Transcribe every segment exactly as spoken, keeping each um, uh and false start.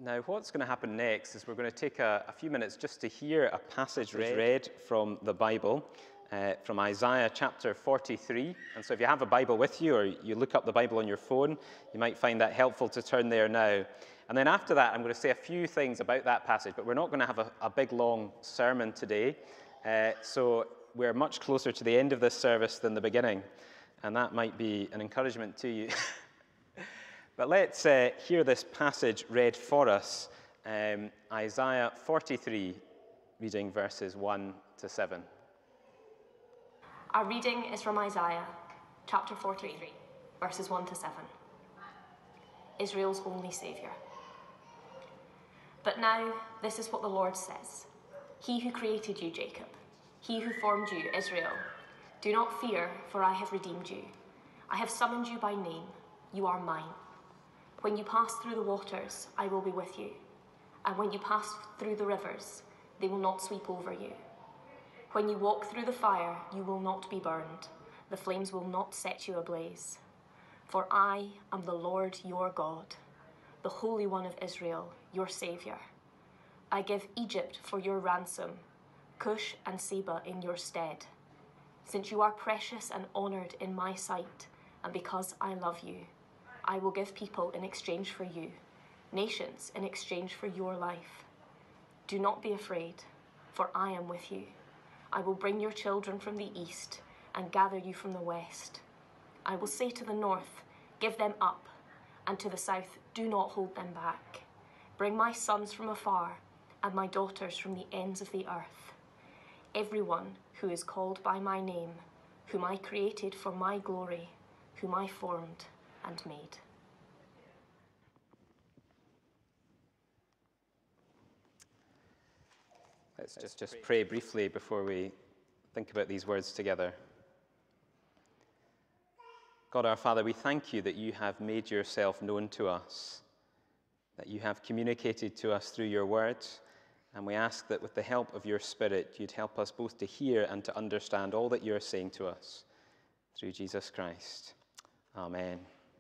Now, what's going to happen next is we're going to take a, a few minutes just to hear a passage read, read from the Bible, uh, from Isaiah chapter forty-three. And so if you have a Bible with you, or you look up the Bible on your phone, you might find that helpful to turn there now. And then after that, I'm going to say a few things about that passage, but we're not going to have a, a big, long sermon today. Uh, so we're much closer to the end of this service than the beginning, and that might be an encouragement to you. But let's uh, hear this passage read for us, um, Isaiah forty-three, reading verses one to seven. Our reading is from Isaiah chapter forty-three, verses one to seven. Israel's only Saviour. But now this is what the Lord says. He who created you, Jacob, he who formed you, Israel. Do not fear, for I have redeemed you. I have summoned you by name. You are mine. When you pass through the waters, I will be with you. And when you pass through the rivers, they will not sweep over you. When you walk through the fire, you will not be burned. The flames will not set you ablaze. For I am the Lord your God, the Holy One of Israel, your Saviour. I give Egypt for your ransom, Cush and Seba in your stead. Since you are precious and honoured in my sight, and because I love you, I will give people in exchange for you, nations in exchange for your life. Do not be afraid, for I am with you. I will bring your children from the east and gather you from the west. I will say to the north, give them up, and to the south, do not hold them back. Bring my sons from afar and my daughters from the ends of the earth. Everyone who is called by my name, whom I created for my glory, whom I formed and made. Let's just, just pray briefly before we think about these words together. God our Father, we thank you that you have made yourself known to us, that you have communicated to us through your word, and we ask that with the help of your Spirit, you'd help us both to hear and to understand all that you're saying to us through Jesus Christ. Amen.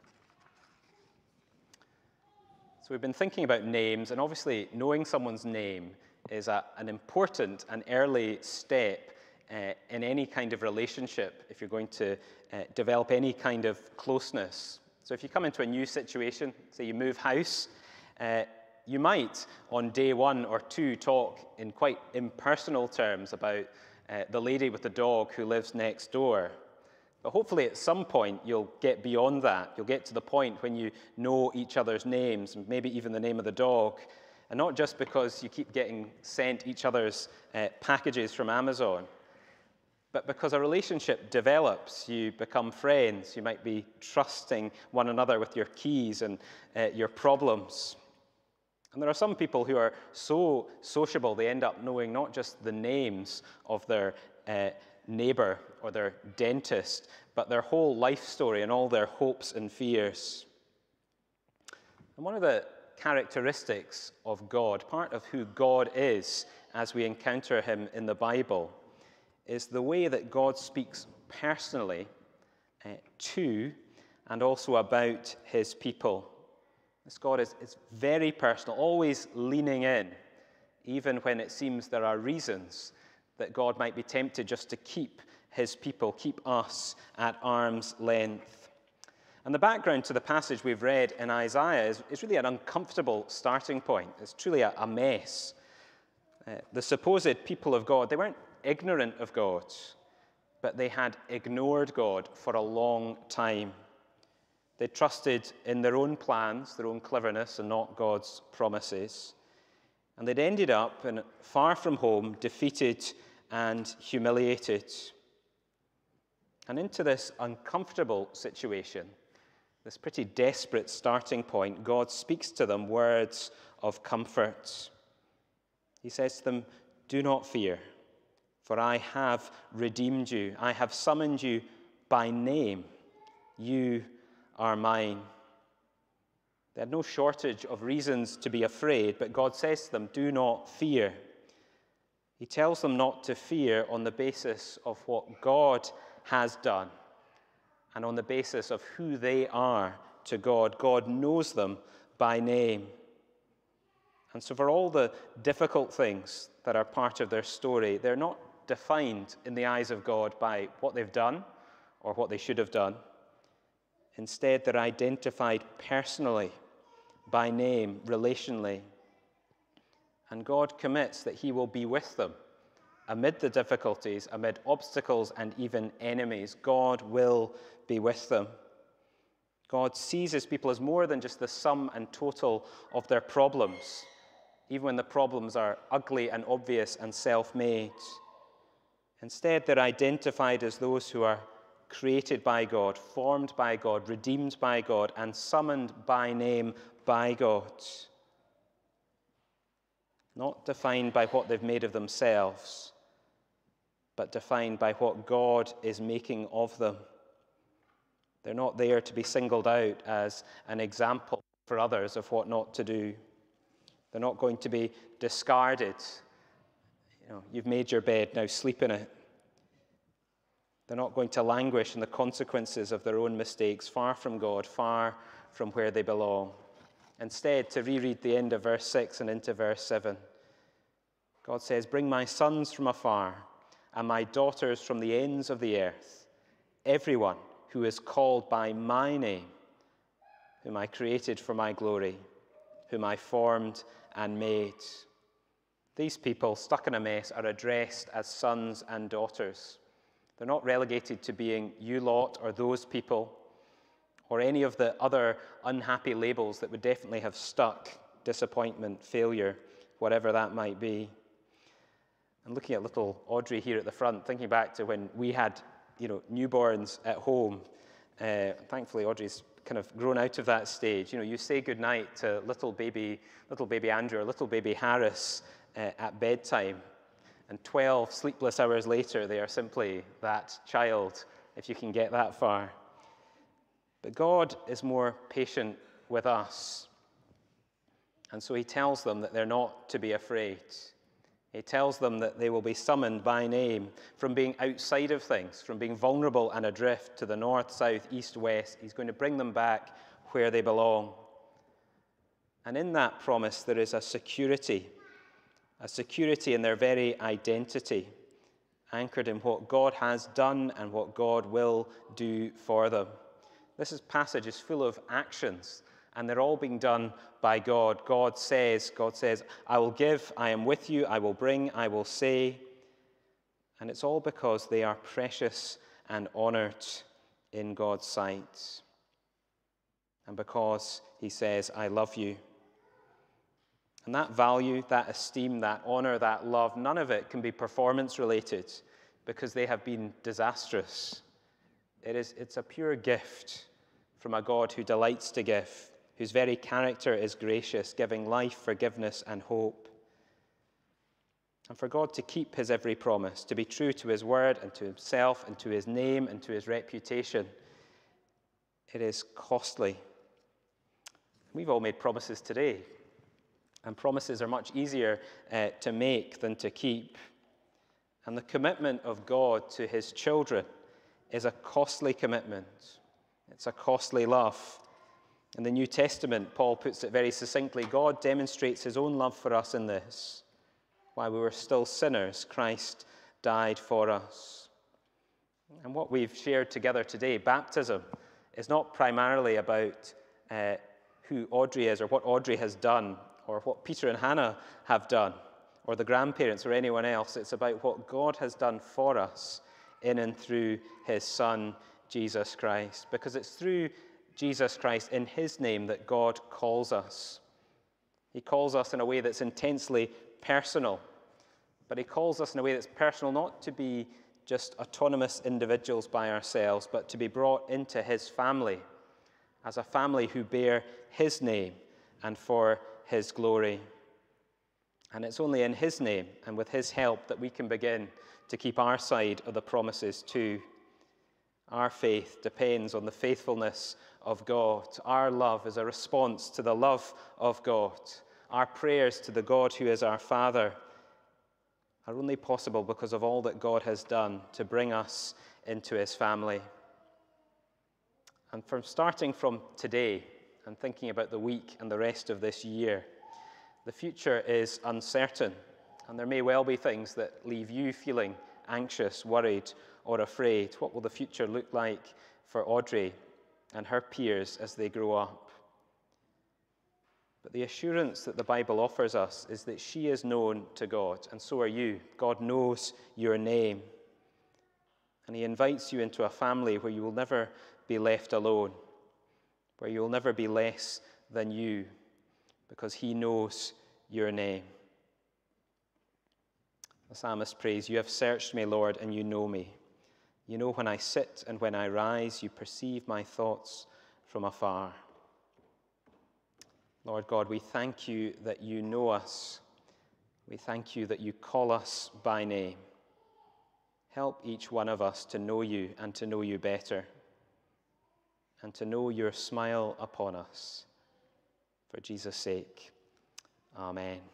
So we've been thinking about names, and obviously knowing someone's name is a, an important and early step uh, in any kind of relationship if you're going to uh, develop any kind of closeness. So if you come into a new situation, say you move house, uh, you might on day one or two talk in quite impersonal terms about uh, the lady with the dog who lives next door. But hopefully at some point you'll get beyond that. You'll get to the point when you know each other's names, and maybe even the name of the dog. And not just because you keep getting sent each other's uh, packages from Amazon, but because a relationship develops. You become friends. You might be trusting one another with your keys and uh, your problems. And there are some people who are so sociable they end up knowing not just the names of their uh, neighbor or their dentist, but their whole life story and all their hopes and fears. And one of the characteristics of God, part of who God is as we encounter him in the Bible, is the way that God speaks personally uh, to and also about his people. This God is, is very personal, always leaning in, even when it seems there are reasons that God might be tempted just to keep his people, keep us at arm's length. And the background to the passage we've read in Isaiah is, is really an uncomfortable starting point. It's truly a, a mess. Uh, the supposed people of God, they weren't ignorant of God, but they had ignored God for a long time. They trusted in their own plans, their own cleverness, and not God's promises. And they'd ended up in, far from home, defeated and humiliated. And into this uncomfortable situation, this pretty desperate starting point, God speaks to them words of comfort. He says to them, "Do not fear, for I have redeemed you. I have summoned you by name. You are mine." They had no shortage of reasons to be afraid, but God says to them, "Do not fear." He tells them not to fear on the basis of what God has done and on the basis of who they are to God. God knows them by name. And so for all the difficult things that are part of their story, they're not defined in the eyes of God by what they've done or what they should have done. Instead, they're identified personally, by name, relationally. And God commits that he will be with them amid the difficulties, amid obstacles and even enemies. God will be with them. God sees his people as more than just the sum and total of their problems, even when the problems are ugly and obvious and self-made. Instead, they're identified as those who are created by God, formed by God, redeemed by God, and summoned by name by God. Not defined by what they've made of themselves, but defined by what God is making of them. They're not there to be singled out as an example for others of what not to do. They're not going to be discarded. You know, you've made your bed, now sleep in it. They're not going to languish in the consequences of their own mistakes, far from God, far from where they belong. Instead, to reread the end of verse six and into verse seven, God says, "Bring my sons from afar and my daughters from the ends of the earth, everyone who is called by my name, whom I created for my glory, whom I formed and made." These people stuck in a mess are addressed as sons and daughters. They're not relegated to being you lot or those people or any of the other unhappy labels that would definitely have stuck: disappointment, failure, whatever that might be. And looking at little Audrey here at the front, thinking back to when we had, you know, newborns at home. Uh, thankfully, Audrey's kind of grown out of that stage. You know, you say goodnight to little baby, little baby Andrew or little baby Harris uh, at bedtime, and twelve sleepless hours later, they are simply that child, if you can get that far. But God is more patient with us. And so he tells them that they're not to be afraid. He tells them that they will be summoned by name from being outside of things, from being vulnerable and adrift to the north, south, east, west. He's going to bring them back where they belong. And in that promise, there is a security, a security in their very identity, anchored in what God has done and what God will do for them. This passage is full of actions, and they're all being done by God. God says, God says, "I will give, I am with you, I will bring, I will say." And it's all because they are precious and honored in God's sight. And because he says, "I love you." And that value, that esteem, that honor, that love, none of it can be performance related because they have been disastrous. It is, it's a pure gift from a God who delights to give, whose very character is gracious, giving life, forgiveness, and hope. And for God to keep his every promise, to be true to his word and to himself and to his name and to his reputation, it is costly. We've all made promises today, and promises are much easier uh, to make than to keep. And the commitment of God to his children is a costly commitment. It's a costly love. In the New Testament, Paul puts it very succinctly: God demonstrates his own love for us in this: while we were still sinners, Christ died for us. And what we've shared together today, baptism, is not primarily about uh, who Audrey is or what Audrey has done or what Peter and Hannah have done or the grandparents or anyone else. It's about what God has done for us in and through his Son, Jesus Christ. Because it's through Jesus Christ, in his name, that God calls us. He calls us in a way that's intensely personal. But he calls us in a way that's personal, not to be just autonomous individuals by ourselves, but to be brought into his family, as a family who bear his name and for his glory. And it's only in his name and with his help that we can begin to keep our side of the promises too. Our faith depends on the faithfulness of God. Our love is a response to the love of God. Our prayers to the God who is our Father are only possible because of all that God has done to bring us into his family. And from starting from today and thinking about the week and the rest of this year, The future is uncertain, and there may well be things that leave you feeling anxious, worried, or afraid. What will the future look like for Audrey and her peers as they grow up? But the assurance that the Bible offers us is that she is known to God, and so are you. God knows your name, and he invites you into a family where you will never be left alone, where you will never be less than you, because he knows your name. The psalmist prays, "You have searched me, Lord, and you know me. You know when I sit and when I rise. You perceive my thoughts from afar." Lord God, we thank you that you know us. We thank you that you call us by name. Help each one of us to know you and to know you better, and to know your smile upon us. For Jesus' sake, amen.